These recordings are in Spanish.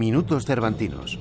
Minutos Cervantinos.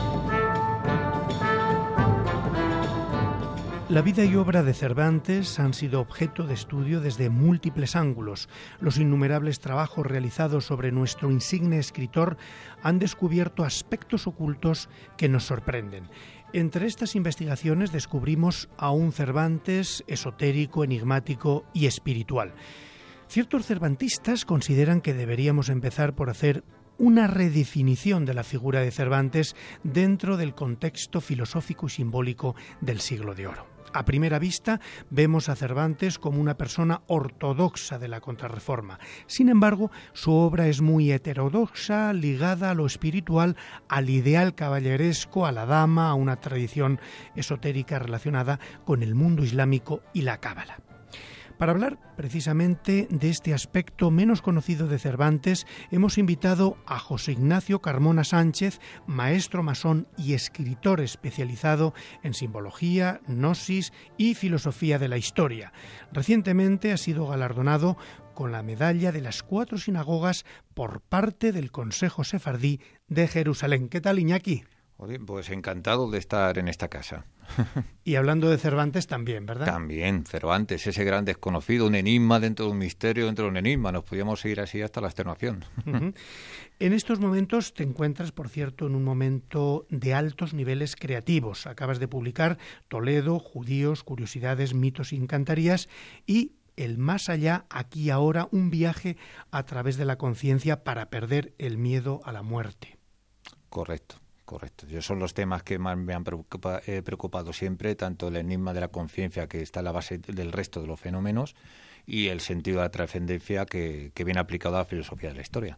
La vida y obra de Cervantes han sido objeto de estudio desde múltiples ángulos. Los innumerables trabajos realizados sobre nuestro insigne escritor han descubierto aspectos ocultos que nos sorprenden. Entre estas investigaciones descubrimos a un Cervantes esotérico, enigmático y espiritual. Ciertos cervantistas consideran que deberíamos empezar por hacer una redefinición de la figura de Cervantes dentro del contexto filosófico y simbólico del Siglo de Oro. A primera vista vemos a Cervantes como una persona ortodoxa de la Contrarreforma. Sin embargo, su obra es muy heterodoxa, ligada a lo espiritual, al ideal caballeresco, a la dama, a una tradición esotérica relacionada con el mundo islámico y la cábala. Para hablar precisamente de este aspecto menos conocido de Cervantes, hemos invitado a José Ignacio Carmona Sánchez, maestro masón y escritor especializado en simbología, gnosis y filosofía de la historia. Recientemente ha sido galardonado con la medalla de las 4 sinagogas por parte del Consejo Sefardí de Jerusalén. ¿Qué tal, Iñaki? Pues encantado de estar en esta casa. Y hablando de Cervantes también, ¿verdad? También, Cervantes, ese gran desconocido, un enigma dentro de un misterio dentro de un enigma. Nos podíamos seguir así hasta la extenuación. Uh-huh. En estos momentos te encuentras, por cierto, en un momento de altos niveles creativos. Acabas de publicar Toledo, Judíos, Curiosidades, Mitos y Encantarías y El más allá, aquí y ahora, un viaje a través de la conciencia para perder el miedo a la muerte. Correcto. Esos son los temas que más me han preocupado siempre, tanto el enigma de la conciencia, que está en la base del resto de los fenómenos, y el sentido de la trascendencia que viene aplicado a la filosofía de la historia.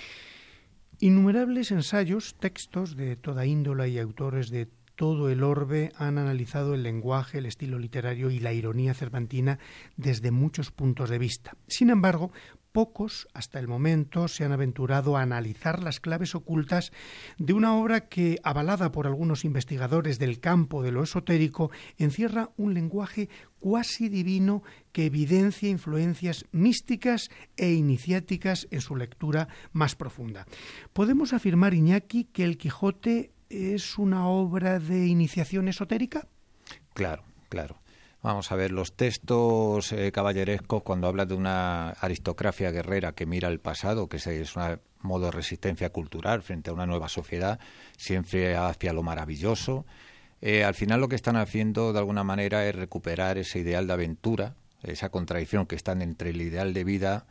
Innumerables ensayos, textos de toda índole y autores de todo el orbe han analizado el lenguaje, el estilo literario y la ironía cervantina desde muchos puntos de vista. Sin embargo, pocos hasta el momento se han aventurado a analizar las claves ocultas de una obra que, avalada por algunos investigadores del campo de lo esotérico, encierra un lenguaje cuasi divino que evidencia influencias místicas e iniciáticas en su lectura más profunda. ¿Podemos afirmar, Iñaki, que El Quijote es una obra de iniciación esotérica? Claro. Vamos a ver, los textos caballerescos, cuando hablan de una aristocracia guerrera que mira el pasado, que es un modo de resistencia cultural frente a una nueva sociedad, siempre hacia lo maravilloso, al final lo que están haciendo de alguna manera es recuperar ese ideal de aventura, esa contradicción que está entre el ideal de vida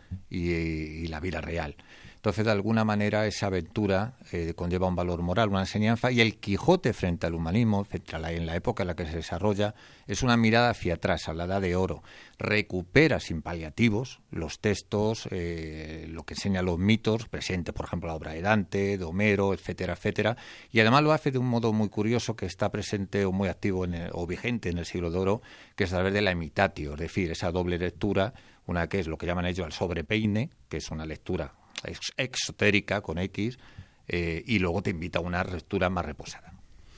y la vida real. Entonces, de alguna manera, esa aventura conlleva un valor moral, una enseñanza, y el Quijote frente al humanismo, en la época en la que se desarrolla, es una mirada hacia atrás, a la Edad de Oro. Recupera sin paliativos los textos, lo que enseña los mitos, presente, por ejemplo, la obra de Dante, de Homero, etcétera, y además lo hace de un modo muy curioso que está presente o muy activo o vigente en el Siglo de Oro, que es a través de la imitatio, es decir, esa doble lectura, una que es lo que llaman ellos el sobrepeine, que es una lectura exotérica con X, y luego te invita a una lectura más reposada.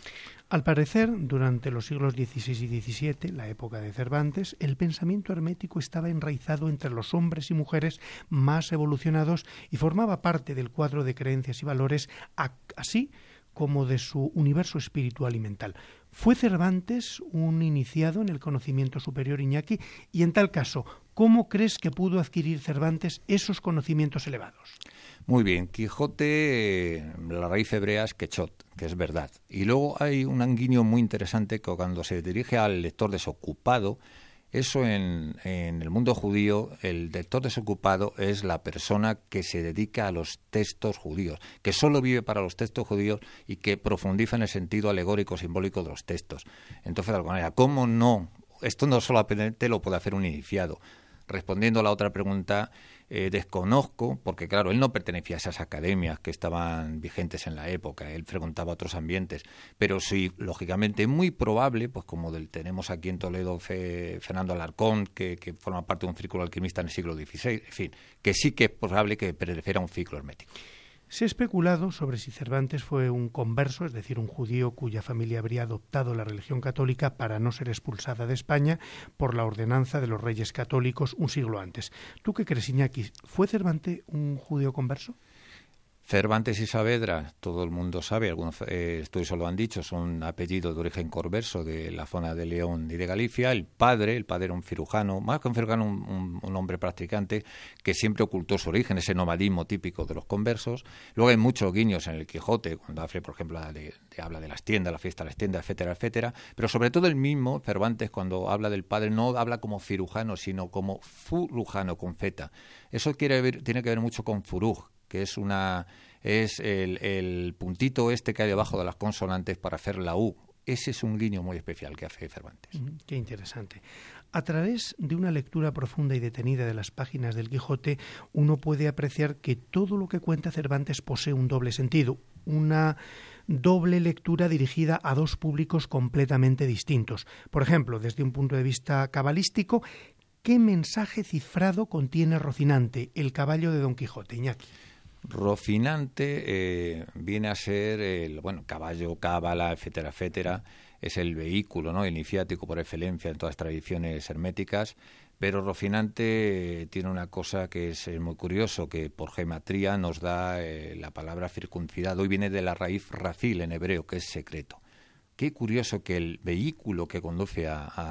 Al parecer, durante los siglos XVI y XVII, la época de Cervantes, el pensamiento hermético estaba enraizado entre los hombres y mujeres más evolucionados y formaba parte del cuadro de creencias y valores, así como de su universo espiritual y mental. ¿Fue Cervantes un iniciado en el conocimiento superior, Iñaki? Y en tal caso, ¿cómo crees que pudo adquirir Cervantes esos conocimientos elevados? Muy bien, Quijote, la raíz hebrea es quechot, que es verdad. Y luego hay un guiño muy interesante que cuando se dirige al lector desocupado, eso en el mundo judío, el lector desocupado es la persona que se dedica a los textos judíos, que solo vive para los textos judíos y que profundiza en el sentido alegórico, simbólico de los textos. Entonces, de alguna manera, ¿cómo no? Esto no solamente lo puede hacer un iniciado. Respondiendo a la otra pregunta, desconozco, porque claro, él no pertenecía a esas academias que estaban vigentes en la época, él frecuentaba otros ambientes, pero sí, lógicamente, es muy probable, pues como tenemos aquí en Toledo Fernando Alarcón, que forma parte de un círculo alquimista en el siglo XVI, en fin, que sí que es probable que perteneciera a un ciclo hermético. Se ha especulado sobre si Cervantes fue un converso, es decir, un judío cuya familia habría adoptado la religión católica para no ser expulsada de España por la ordenanza de los reyes católicos un siglo antes. ¿Tú qué crees, Iñaki? ¿Fue Cervantes un judío converso? Cervantes y Saavedra, todo el mundo sabe, algunos estudios lo han dicho, son apellidos de origen converso de la zona de León y de Galicia. El padre era un cirujano, más que un cirujano, un hombre practicante que siempre ocultó su origen, ese nomadismo típico de los conversos. Luego hay muchos guiños en el Quijote, cuando habla, por ejemplo, habla de las tiendas, la fiesta de las tiendas, etcétera, etcétera. Pero sobre todo el mismo Cervantes, cuando habla del padre, no habla como cirujano, sino como furujano, con feta. Eso tiene que ver mucho con furuj, que es el puntito que hay debajo de las consonantes para hacer la U. Ese es un guiño muy especial que hace Cervantes. Qué interesante. A través de una lectura profunda y detenida de las páginas del Quijote, uno puede apreciar que todo lo que cuenta Cervantes posee un doble sentido, una doble lectura dirigida a dos públicos completamente distintos. Por ejemplo, desde un punto de vista cabalístico, ¿qué mensaje cifrado contiene Rocinante, el caballo de Don Quijote, Iñaki? Rocinante viene a ser el caballo, cábala, etcétera, etcétera. Es el vehículo, ¿no?, iniciático por excelencia en todas las tradiciones herméticas. Pero Rocinante tiene una cosa que es muy curioso, que por gematría nos da la palabra circuncidado. Hoy viene de la raíz racil en hebreo, que es secreto. Qué curioso que el vehículo que conduce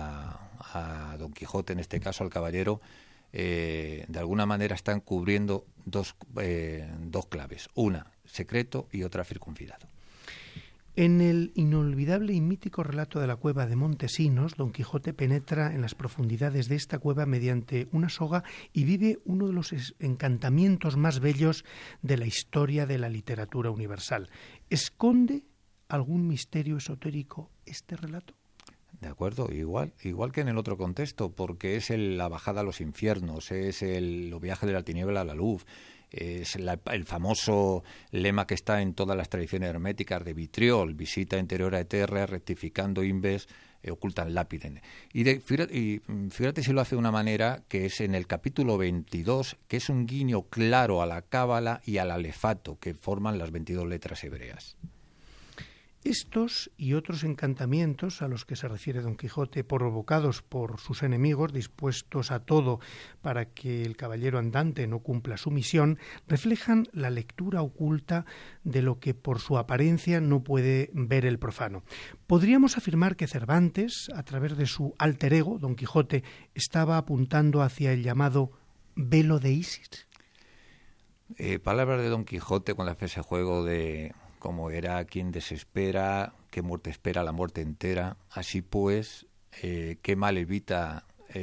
a Don Quijote, en este caso al caballero, de alguna manera están cubriendo dos claves, una secreto y otra circuncidado. En el inolvidable y mítico relato de la cueva de Montesinos, Don Quijote penetra en las profundidades de esta cueva mediante una soga y vive uno de los encantamientos más bellos de la historia de la literatura universal. ¿Esconde algún misterio esotérico este relato? De acuerdo, igual que en el otro contexto, porque es la bajada a los infiernos, es los viajes de la tiniebla a la luz, es el famoso lema que está en todas las tradiciones herméticas de Vitriol: visita interior terra, rectificando imbes, ocultan lápiden. Y fíjate si lo hace de una manera que es en el capítulo 22, que es un guiño claro a la cábala y al alefato, que forman las 22 letras hebreas. Estos y otros encantamientos a los que se refiere Don Quijote, provocados por sus enemigos, dispuestos a todo para que el caballero andante no cumpla su misión, reflejan la lectura oculta de lo que por su apariencia no puede ver el profano. ¿Podríamos afirmar que Cervantes, a través de su alter ego, Don Quijote, estaba apuntando hacia el llamado velo de Isis? Palabras de Don Quijote cuando hace ese juego de como era quien desespera, qué muerte espera la muerte entera, así pues, qué mal evita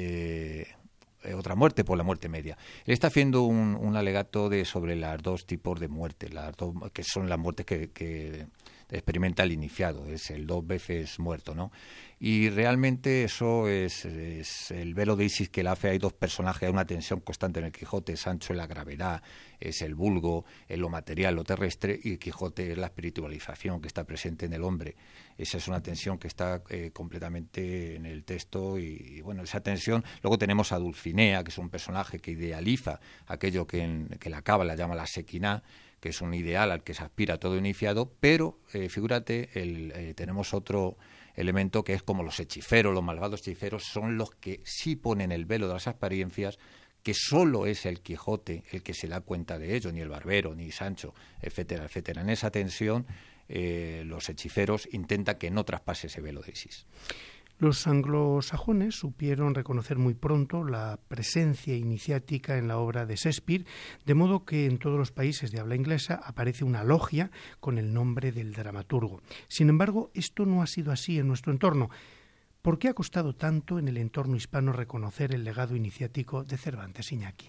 otra muerte por la muerte media. Él está haciendo un alegato sobre los dos tipos de muerte, que son las muertes que experimenta el iniciado, es el 2 veces muerto, ¿no? Y realmente eso es el velo de Isis que le hace. Hay dos personajes, hay una tensión constante en el Quijote. Sancho es la gravedad, es el vulgo, es lo material, lo terrestre, y el Quijote es la espiritualización que está presente en el hombre. Esa es una tensión que está completamente en el texto y bueno, esa tensión. Luego tenemos a Dulcinea, que es un personaje que idealiza aquello que la cábala llama la sequiná, que es un ideal al que se aspira todo iniciado, pero figúrate, tenemos otro elemento que es como los hechiceros, los malvados hechiceros, son los que sí ponen el velo de las apariencias, que solo es el Quijote el que se da cuenta de ello, ni el barbero, ni Sancho, etcétera, etcétera. En esa tensión, los hechiceros intentan que no traspase ese velo de Isis. Los anglosajones supieron reconocer muy pronto la presencia iniciática en la obra de Shakespeare, de modo que en todos los países de habla inglesa aparece una logia con el nombre del dramaturgo. Sin embargo, esto no ha sido así en nuestro entorno. ¿Por qué ha costado tanto en el entorno hispano reconocer el legado iniciático de Cervantes, Iñaki?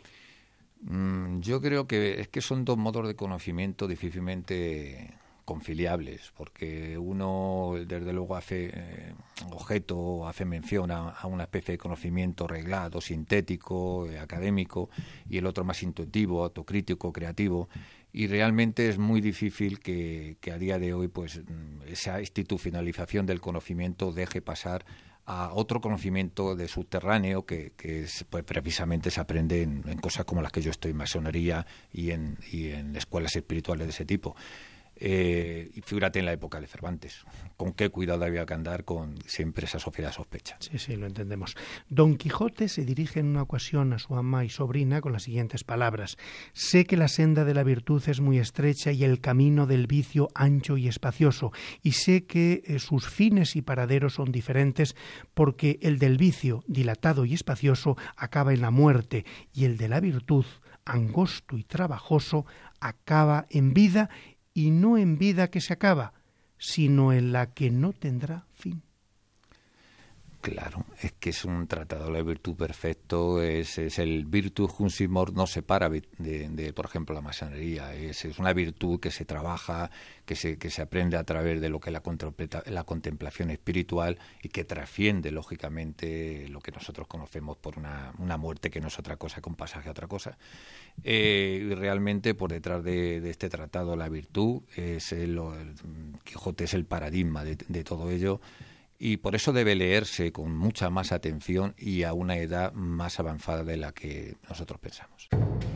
Yo creo que es que son dos modos de conocimiento difícilmente conciliables, porque uno desde luego hace mención a una especie de conocimiento reglado, sintético, académico, y el otro más intuitivo, autocrítico, creativo, y realmente es muy difícil que a día de hoy pues esa institucionalización del conocimiento deje pasar a otro conocimiento de subterráneo que pues precisamente se aprende en cosas como las que yo estoy, en masonería y en escuelas espirituales de ese tipo. Y figúrate en la época de Cervantes, con qué cuidado había que andar con siempre esa sociedad sospecha. Sí, lo entendemos. Don Quijote se dirige en una ocasión a su ama y sobrina con las siguientes palabras: sé que la senda de la virtud es muy estrecha y el camino del vicio ancho y espacioso, y sé que sus fines y paraderos son diferentes, porque el del vicio, dilatado y espacioso, acaba en la muerte, y el de la virtud, angosto y trabajoso, acaba en vida, y no en vida que se acaba, sino en la que no tendrá fin. Claro, es que es un tratado de la virtud perfecto, es el virtus consimor, no se para de, por ejemplo, la masonería, es una virtud que se trabaja, que se aprende a través de lo que es la contemplación espiritual y que trasciende, lógicamente, lo que nosotros conocemos por una muerte que no es otra cosa que un pasaje a otra cosa. Y realmente, por detrás de este tratado, la virtud, el Quijote es el paradigma de todo ello. Y por eso debe leerse con mucha más atención y a una edad más avanzada de la que nosotros pensamos.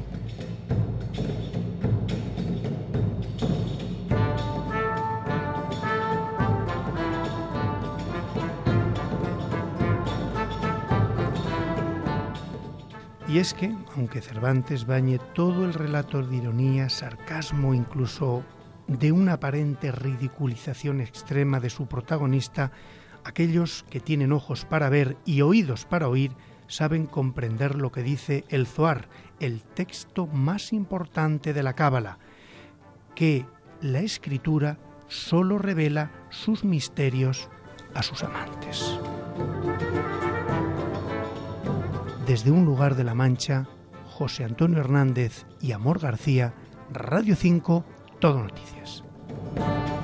Y es que, aunque Cervantes bañe todo el relato de ironía, sarcasmo, incluso de una aparente ridiculización extrema de su protagonista, aquellos que tienen ojos para ver y oídos para oír saben comprender lo que dice el Zohar, el texto más importante de la Cábala, que la Escritura solo revela sus misterios a sus amantes. Desde un lugar de La Mancha, José Antonio Hernández y Amor García, Radio 5, Todo Noticias.